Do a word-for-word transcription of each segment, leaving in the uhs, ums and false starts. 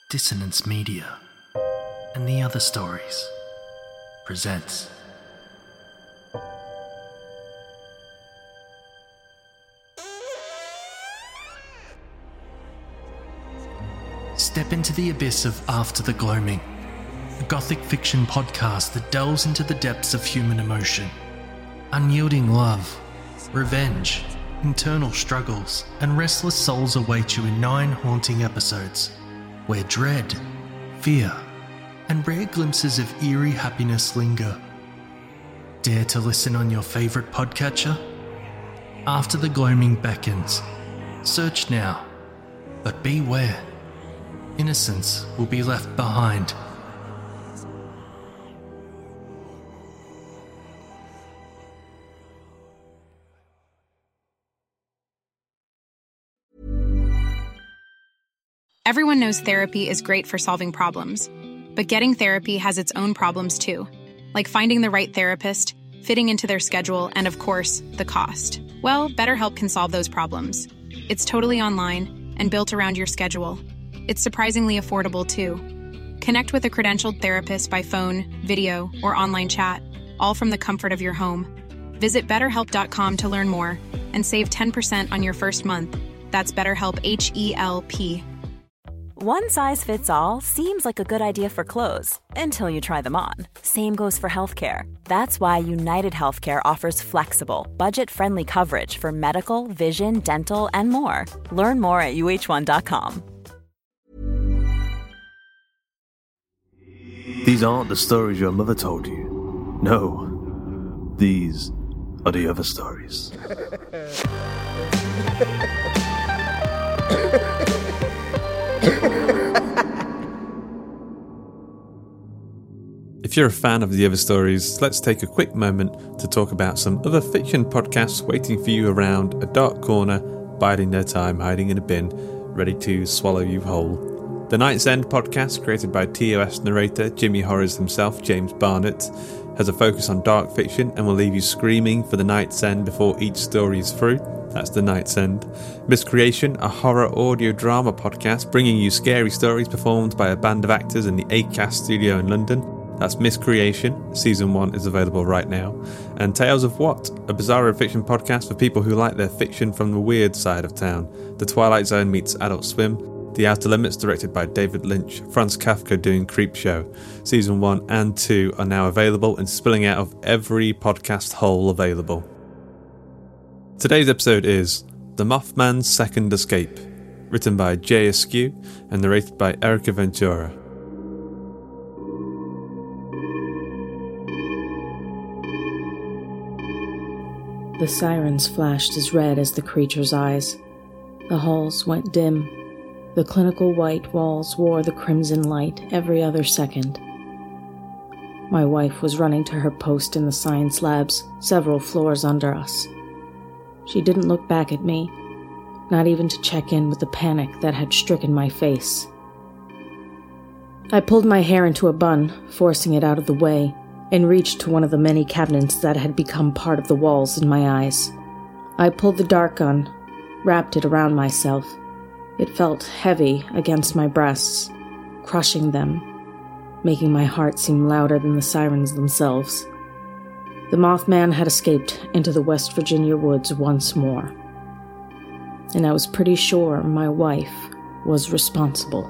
Dissonance Media and the Other Stories presents Step into the abyss of After the Gloaming, a gothic fiction podcast that delves into the depths of human emotion, unyielding love, revenge, internal struggles, and restless souls await you in nine haunting episodes, where dread, fear, and rare glimpses of eerie happiness linger. Dare to listen on your favourite podcatcher? After the Gloaming beckons. Search now, but beware. Innocence will be left behind. Everyone knows therapy is great for solving problems, but getting therapy has its own problems too, like finding the right therapist, fitting into their schedule, and of course, the cost. Well, BetterHelp can solve those problems. It's totally online and built around your schedule. It's surprisingly affordable too. Connect with a credentialed therapist by phone, video, or online chat, all from the comfort of your home. Visit better help dot com to learn more and save ten percent on your first month. That's BetterHelp, H E L P. One size fits all seems like a good idea for clothes until you try them on. Same goes for healthcare. That's why United Healthcare offers flexible, budget-friendly coverage for medical, vision, dental, and more. Learn more at U H one dot com. These aren't the stories your mother told you. No, these are the other stories. If you're a fan of the other stories, let's take a quick moment to talk about some other fiction podcasts waiting for you around a dark corner, biding their time, hiding in a bin, ready to swallow you whole. The Night's End podcast, created by T O S narrator Jimmy Horrors himself, James Barnett, has a focus on dark fiction and will leave you screaming for the Night's End before each story is through. That's The Night's End. Miscreation, a horror audio drama podcast bringing you scary stories performed by a band of actors in the Acast studio in London. That's Miscreation. Season one is available right now. And Tales of What, a bizarre fiction podcast for people who like their fiction from the weird side of town. The Twilight Zone meets Adult Swim. The Outer Limits, directed by David Lynch. Franz Kafka doing Creepshow. Season one and two are now available and spilling out of every podcast hole available. Today's episode is The Mothman's Second Escape, written by Jay Askew and narrated by Erica Ventura. The sirens flashed as red as the creature's eyes. The halls went dim. The clinical white walls wore the crimson light every other second. My wife was running to her post in the science labs, several floors under us. She didn't look back at me, not even to check in with the panic that had stricken my face. I pulled my hair into a bun, forcing it out of the way, and reached to one of the many cabinets that had become part of the walls in my eyes. I pulled the dart gun, wrapped it around myself. It felt heavy against my breasts, crushing them, making my heart seem louder than the sirens themselves. The Mothman had escaped into the West Virginia woods once more, and I was pretty sure my wife was responsible.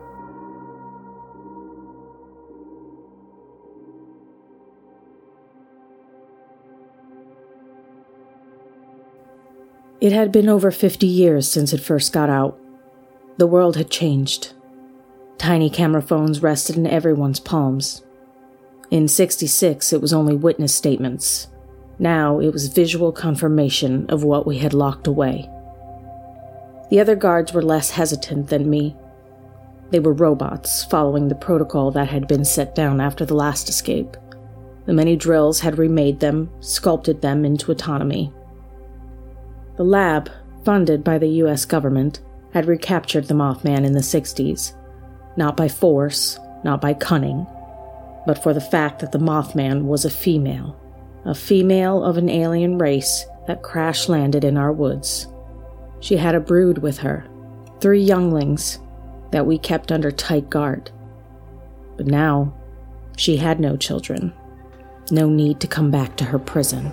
It had been over fifty years since it first got out. The world had changed. Tiny camera phones rested in everyone's palms. In sixty-six, it was only witness statements. Now it was visual confirmation of what we had locked away. The other guards were less hesitant than me. They were robots, following the protocol that had been set down after the last escape. The many drills had remade them, sculpted them into autonomy. The lab, funded by the U S government, had recaptured the Mothman in the sixties. Not by force, not by cunning, but for the fact that the Mothman was a female. A female of an alien race that crash-landed in our woods. She had a brood with her, three younglings, that we kept under tight guard. But now, she had no children. No need to come back to her prison.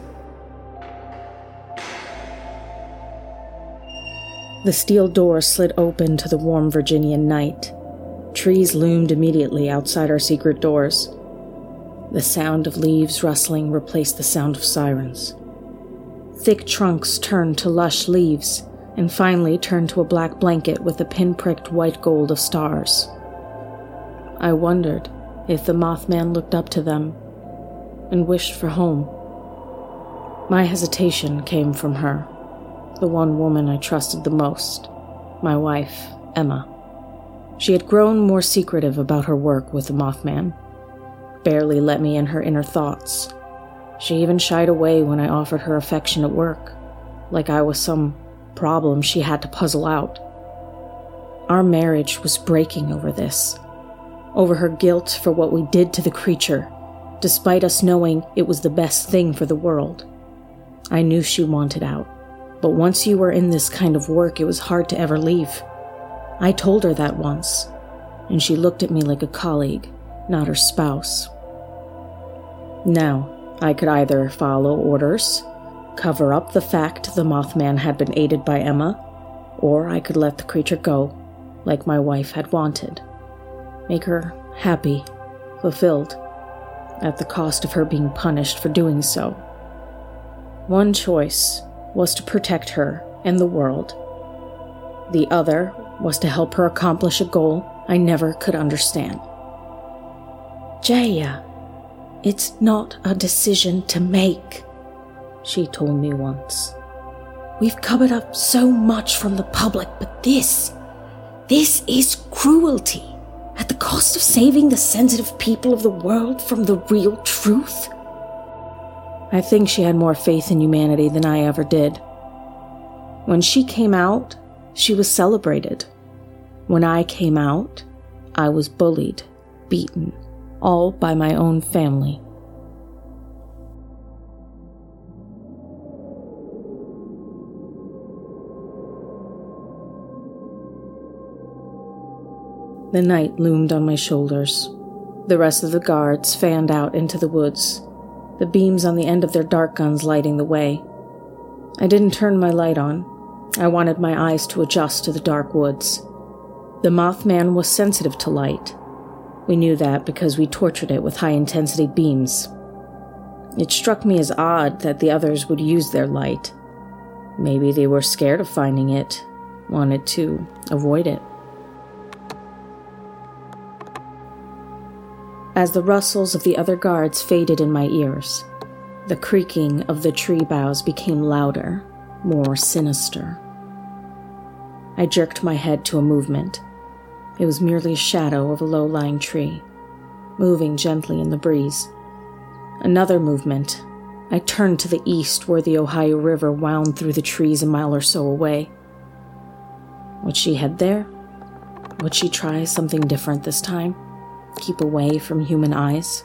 The steel door slid open to the warm Virginian night. Trees loomed immediately outside our secret doors. The sound of leaves rustling replaced the sound of sirens. Thick trunks turned to lush leaves, and finally turned to a black blanket with a pinpricked white gold of stars. I wondered if the Mothman looked up to them and wished for home. My hesitation came from her, the one woman I trusted the most, my wife, Emma. She had grown more secretive about her work with the Mothman, barely let me in her inner thoughts. She even shied away when I offered her affection at work, like I was some problem she had to puzzle out. Our marriage was breaking over this, over her guilt for what we did to the creature, despite us knowing it was the best thing for the world. I knew she wanted out, but once you were in this kind of work, it was hard to ever leave. I told her that once, and she looked at me like a colleague, not her spouse. Now, I could either follow orders, cover up the fact the Mothman had been aided by Emma, or I could let the creature go, like my wife had wanted. Make her happy, fulfilled, at the cost of her being punished for doing so. One choice was to protect her and the world. The other was to help her accomplish a goal I never could understand. Jaya, it's not a decision to make, she told me once. We've covered up so much from the public, but this, this is cruelty, at the cost of saving the sensitive people of the world from the real truth. I think she had more faith in humanity than I ever did. When she came out, she was celebrated. When I came out, I was bullied, beaten, all by my own family. The night loomed on my shoulders. The rest of the guards fanned out into the woods, the beams on the end of their dart guns lighting the way. I didn't turn my light on. I wanted my eyes to adjust to the dark woods. The Mothman was sensitive to light. We knew that because we tortured it with high-intensity beams. It struck me as odd that the others would use their light. Maybe they were scared of finding it, wanted to avoid it. As the rustles of the other guards faded in my ears, the creaking of the tree boughs became louder, more sinister. I jerked my head to a movement. It was merely a shadow of a low-lying tree, moving gently in the breeze. Another movement. I turned to the east where the Ohio River wound through the trees a mile or so away. Would she head there? Would she try something different this time? Keep away from human eyes?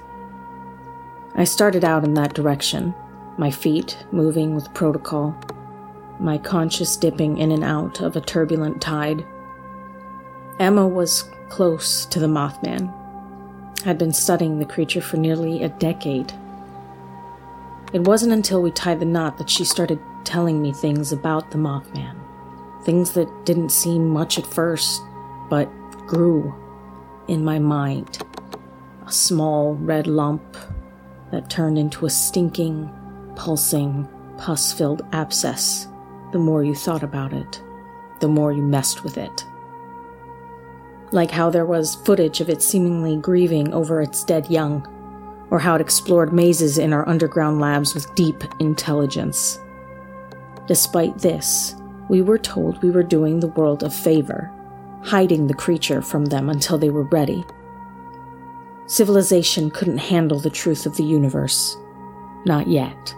I started out in that direction, my feet moving with protocol, my conscious dipping in and out of a turbulent tide. Emma was close to the Mothman. I'd been studying the creature for nearly a decade. It wasn't until we tied the knot that she started telling me things about the Mothman, things that didn't seem much at first, but grew in my mind. A small red lump that turned into a stinking, pulsing, pus-filled abscess. The more you thought about it, the more you messed with it. Like how there was footage of it seemingly grieving over its dead young, or how it explored mazes in our underground labs with deep intelligence. Despite this, we were told we were doing the world a favor, hiding the creature from them until they were ready. Civilization couldn't handle the truth of the universe. Not yet.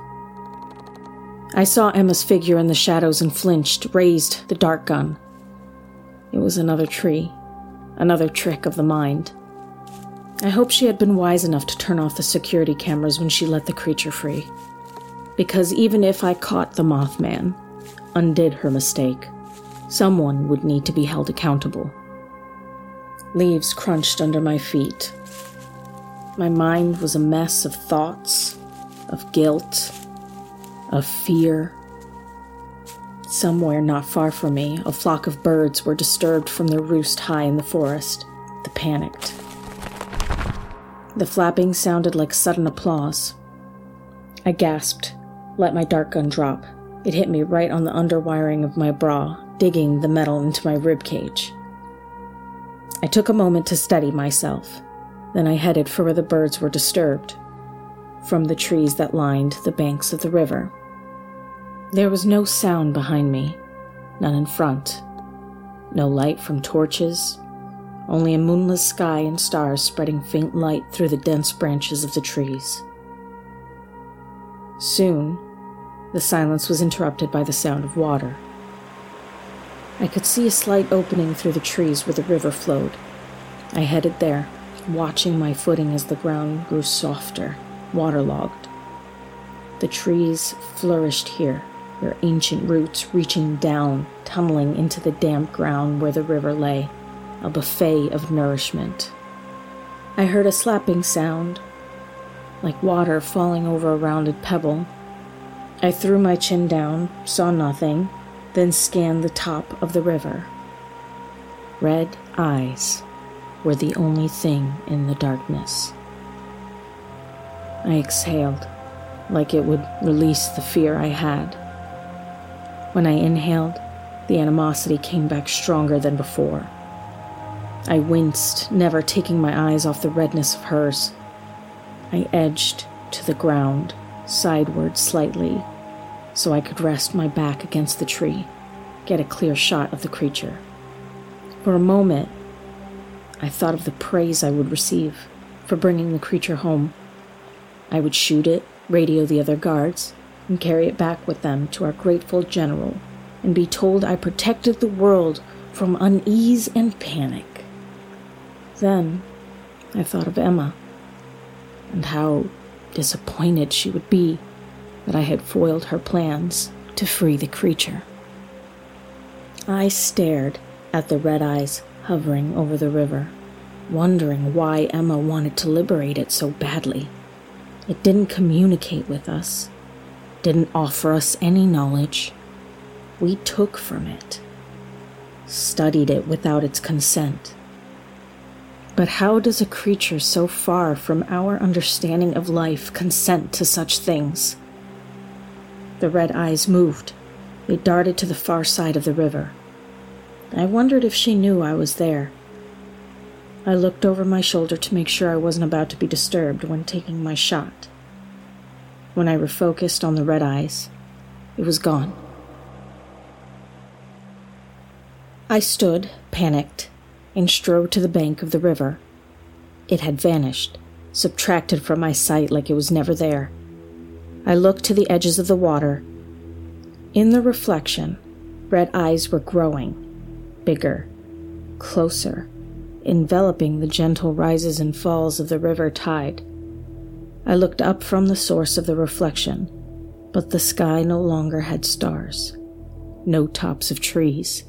I saw Emma's figure in the shadows and flinched, raised the dart gun. It was another tree, another trick of the mind. I hope she had been wise enough to turn off the security cameras when she let the creature free. Because even if I caught the Mothman, undid her mistake, someone would need to be held accountable. Leaves crunched under my feet. My mind was a mess of thoughts, of guilt, of fear. Somewhere not far from me, a flock of birds were disturbed from their roost high in the forest. They panicked. The flapping sounded like sudden applause. I gasped, let my dart gun drop. It hit me right on the underwiring of my bra, digging the metal into my ribcage. I took a moment to steady myself. Then I headed for where the birds were disturbed, from the trees that lined the banks of the river. There was no sound behind me, none in front. No light from torches, only a moonless sky and stars spreading faint light through the dense branches of the trees. Soon, the silence was interrupted by the sound of water. I could see a slight opening through the trees where the river flowed. I headed there, watching my footing as the ground grew softer, waterlogged. The trees flourished here, their ancient roots reaching down, tunneling into the damp ground where the river lay, a buffet of nourishment. I heard a slapping sound, like water falling over a rounded pebble. I threw my chin down, saw nothing, then scanned the top of the river. Red eyes were the only thing in the darkness. I exhaled, like it would release the fear I had. When I inhaled, the animosity came back stronger than before. I winced, never taking my eyes off the redness of hers. I edged to the ground, sideward slightly, so I could rest my back against the tree, get a clear shot of the creature. For a moment, I thought of the praise I would receive for bringing the creature home. I would shoot it, radio the other guards, and carry it back with them to our grateful general, and be told I protected the world from unease and panic. Then I thought of Emma, and how disappointed she would be that I had foiled her plans to free the creature. I stared at the red eyes hovering over the river, wondering why Emma wanted to liberate it so badly. It didn't communicate with us, didn't offer us any knowledge. We took from it, studied it without its consent. But how does a creature so far from our understanding of life consent to such things? The red eyes moved. They darted to the far side of the river. I wondered if she knew I was there. I looked over my shoulder to make sure I wasn't about to be disturbed when taking my shot. When I refocused on the red eyes, it was gone. I stood, panicked, and strode to the bank of the river. It had vanished, subtracted from my sight like it was never there. I looked to the edges of the water. In the reflection, red eyes were growing, bigger, closer, enveloping the gentle rises and falls of the river tide. I looked up from the source of the reflection, but the sky no longer had stars, no tops of trees.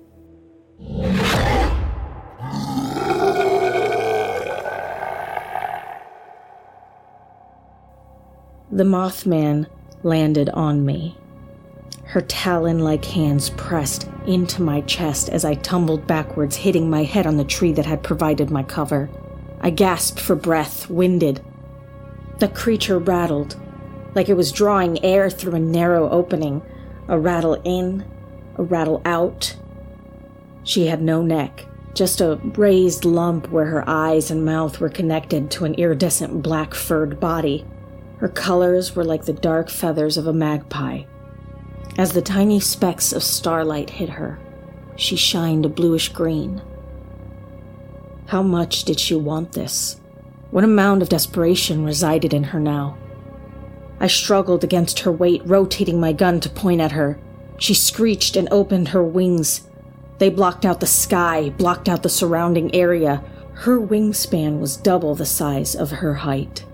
The Mothman landed on me. Her talon-like hands pressed into my chest as I tumbled backwards, hitting my head on the tree that had provided my cover. I gasped for breath, winded. The creature rattled, like it was drawing air through a narrow opening, a rattle in, a rattle out. She had no neck, just a raised lump where her eyes and mouth were connected to an iridescent black furred body. Her colors were like the dark feathers of a magpie. As the tiny specks of starlight hit her, she shined a bluish green. How much did she want this? What amount of desperation resided in her now? I struggled against her weight, rotating my gun to point at her. She screeched and opened her wings. They blocked out the sky, blocked out the surrounding area. Her wingspan was double the size of her height.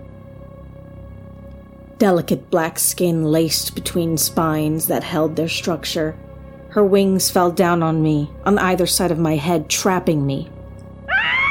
Delicate black skin laced between spines that held their structure. Her wings fell down on me, on either side of my head, trapping me.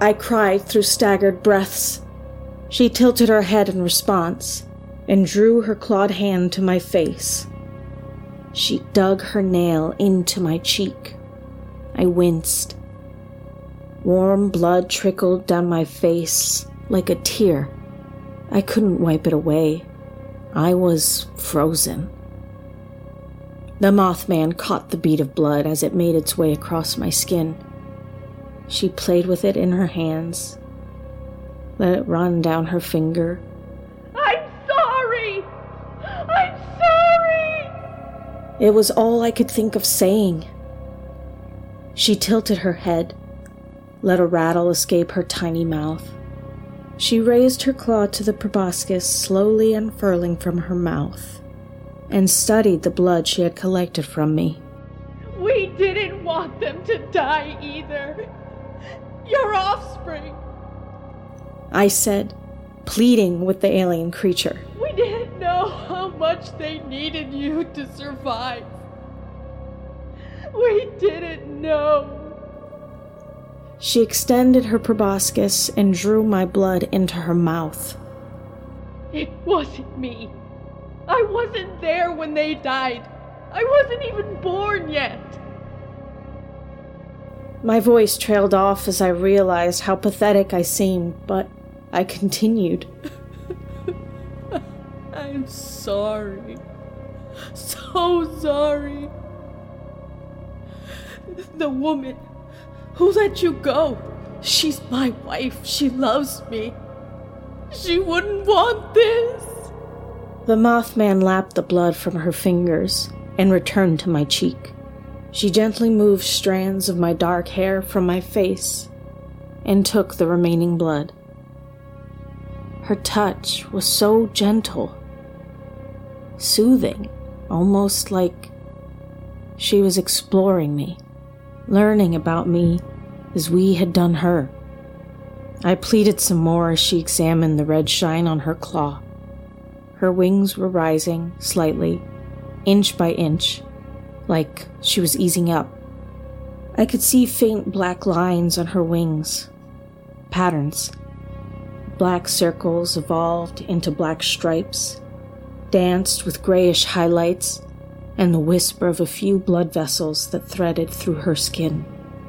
I cried through staggered breaths. She tilted her head in response and drew her clawed hand to my face. She dug her nail into my cheek. I winced. Warm blood trickled down my face like a tear. I couldn't wipe it away. I was frozen. The Mothman caught the bead of blood as it made its way across my skin. She played with it in her hands, let it run down her finger. I'm sorry! I'm sorry! It was all I could think of saying. She tilted her head, let a rattle escape her tiny mouth. She raised her claw to the proboscis, slowly unfurling from her mouth, and studied the blood she had collected from me. We didn't want them to die either. Your offspring. I said, pleading with the alien creature. We didn't know how much they needed you to survive. We didn't know. She extended her proboscis and drew my blood into her mouth. It wasn't me. I wasn't there when they died. I wasn't even born yet. My voice trailed off as I realized how pathetic I seemed, but I continued. I'm sorry. So sorry. The woman who let you go, she's my wife. She loves me. She wouldn't want this. The Mothman lapped the blood from her fingers and returned to my cheek. She gently moved strands of my dark hair from my face and took the remaining blood. Her touch was so gentle, soothing, almost like she was exploring me, learning about me as we had done her. I pleaded some more as she examined the red shine on her claw. Her wings were rising slightly, inch by inch, like she was easing up. I could see faint black lines on her wings, patterns. Black circles evolved into black stripes, danced with grayish highlights, and the whisper of a few blood vessels that threaded through her skin.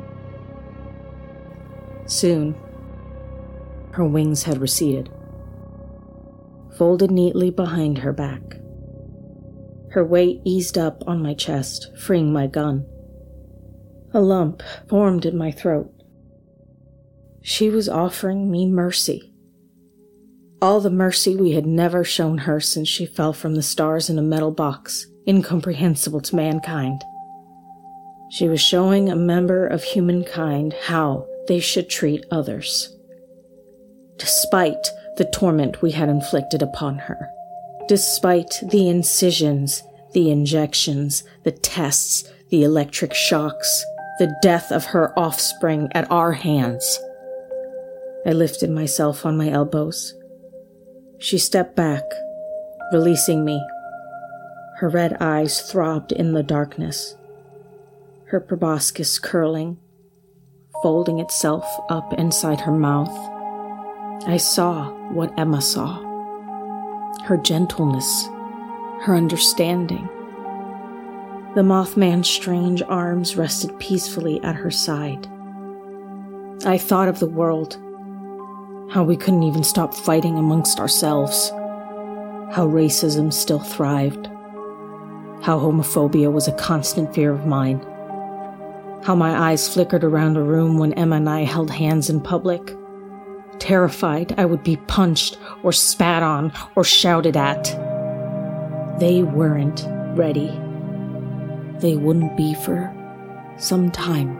Soon, her wings had receded, folded neatly behind her back. Her weight eased up on my chest, freeing my gun. A lump formed in my throat. She was offering me mercy. All the mercy we had never shown her since she fell from the stars in a metal box, incomprehensible to mankind. She was showing a member of humankind how they should treat others, despite the torment we had inflicted upon her. Despite the incisions, the injections, the tests, the electric shocks, the death of her offspring at our hands. I lifted myself on my elbows. She stepped back, releasing me. Her red eyes throbbed in the darkness, her proboscis curling, folding itself up inside her mouth. I saw what Emma saw. Her gentleness, her understanding. The Mothman's strange arms rested peacefully at her side. I thought of the world, how we couldn't even stop fighting amongst ourselves, how racism still thrived, how homophobia was a constant fear of mine, how my eyes flickered around a room when Emma and I held hands in public, terrified I would be punched or spat on or shouted at. They weren't ready. They wouldn't be for some time.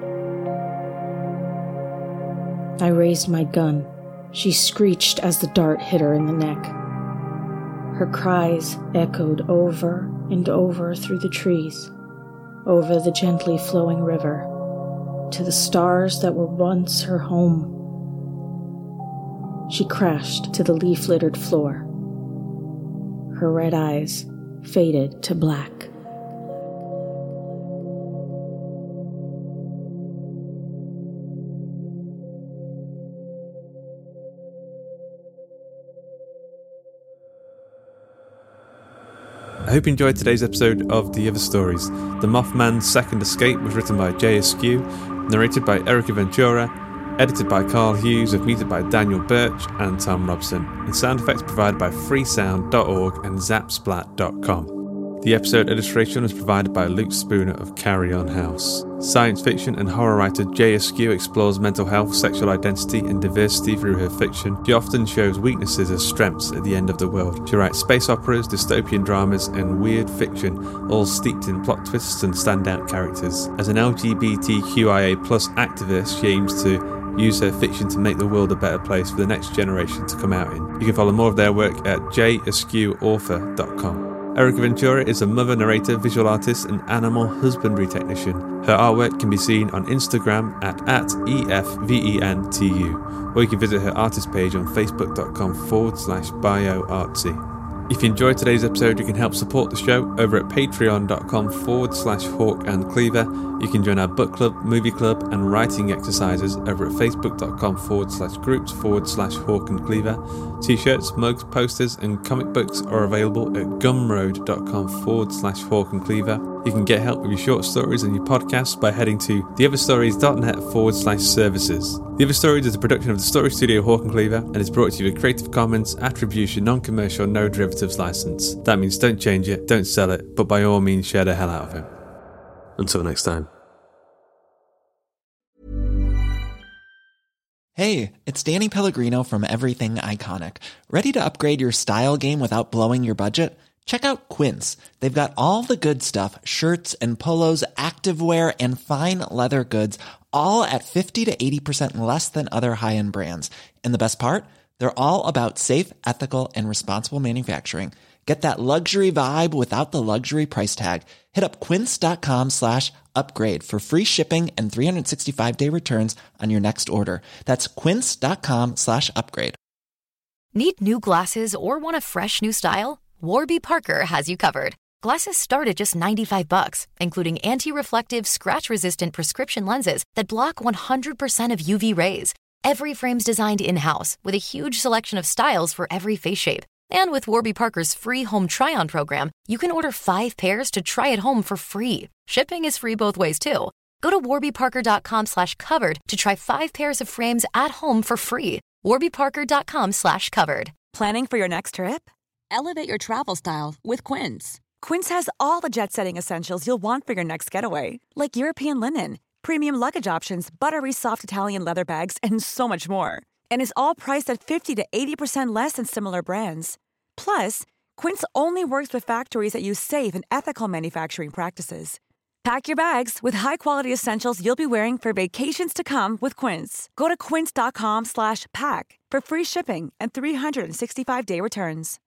I raised my gun. She screeched as the dart hit her in the neck. Her cries echoed over and over through the trees, over the gently flowing river, to the stars that were once her home. She crashed to the leaf-littered floor. Her red eyes faded to black. hope you enjoyed today's episode of The Other Stories. The Mothman's Second Escape was written by Jay Askew, narrated by Erica Ventura, edited by Carl Hughes, with music by Daniel Birch and Tom Robson, and sound effects provided by freesound dot org and zapsplat dot com. The episode illustration was provided by Luke Spooner of Carry On House. Science fiction and horror writer Jay Askew explores mental health, sexual identity, and diversity through her fiction. She often shows weaknesses as strengths at the end of the world. She writes space operas, dystopian dramas, and weird fiction, all steeped in plot twists and standout characters. As an L G B T Q I A plus activist, she aims to use her fiction to make the world a better place for the next generation to come out in. You can follow more of their work at j askew author dot com. Erica Ventura is a mother, narrator, visual artist, and animal husbandry technician. Her artwork can be seen on Instagram at, at E F V E N T U, or you can visit her artist page on facebook.com forward slash bioartsy. If you enjoyed today's episode, you can help support the show over at patreon.com forward slash hawk and cleaver. You can join our book club, movie club, and writing exercises over at facebook.com forward slash groups forward slash hawk and cleaver. T-shirts, mugs, posters, and comic books are available at gumroad.com forward slash hawk and cleaver. You can get help with your short stories and your podcasts by heading to theotherstories.net forward slash services. The Other Stories is a production of the Story Studio Hawk and Cleaver and is brought to you with Creative Commons Attribution Non-Commercial No Derivatives License. That means don't change it, don't sell it, but by all means share the hell out of it. Until next time. Hey, it's Danny Pellegrino from Everything Iconic. Ready to upgrade your style game without blowing your budget? Check out Quince. They've got all the good stuff, shirts and polos, activewear, and fine leather goods, all at fifty to eighty percent less than other high-end brands. And the best part? They're all about safe, ethical, and responsible manufacturing. Get that luxury vibe without the luxury price tag. Hit up quince.com slash upgrade for free shipping and three sixty-five day returns on your next order. That's quince.com slash upgrade. Need new glasses or want a fresh new style? Warby Parker has you covered. Glasses start at just ninety-five bucks, including anti-reflective, scratch-resistant prescription lenses that block one hundred percent of U V rays. Every frame's designed in-house with a huge selection of styles for every face shape. And with Warby Parker's free home try-on program, you can order five pairs to try at home for free. Shipping is free both ways, too. Go to warbyparker.com slash covered to try five pairs of frames at home for free. warbyparker.com slash covered. Planning for your next trip? Elevate your travel style with Quince. Quince has all the jet-setting essentials you'll want for your next getaway, like European linen, premium luggage options, buttery soft Italian leather bags, and so much more. And is all priced at fifty to eighty percent less than similar brands. Plus, Quince only works with factories that use safe and ethical manufacturing practices. Pack your bags with high-quality essentials you'll be wearing for vacations to come with Quince. Go to quince.com slash pack for free shipping and three sixty-five day returns.